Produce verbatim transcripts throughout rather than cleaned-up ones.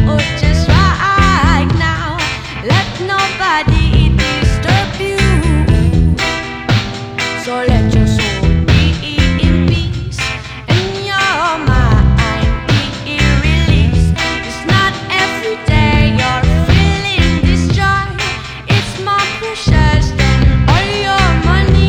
just right now. Let nobody disturb you. So let your soul be in peace and your mind be released. It's not every day you're feeling this joy. It's more precious than all your money.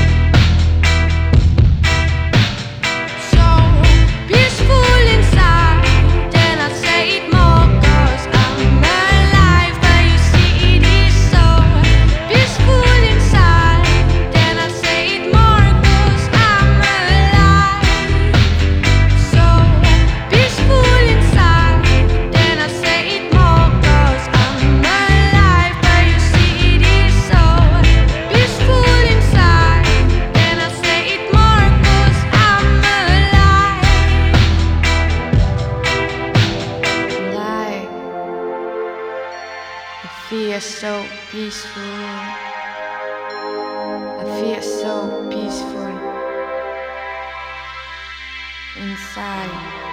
So peaceful inside, then I say it more 'cause I'm alive. But you see it is so peaceful inside, then I say it more 'cause I'm alive. So peaceful inside, then I say it more 'cause I'm alive. But you see it is so peaceful inside, then I say it more 'cause I'm alive. And I, I feel so peaceful. I feel so peaceful inside.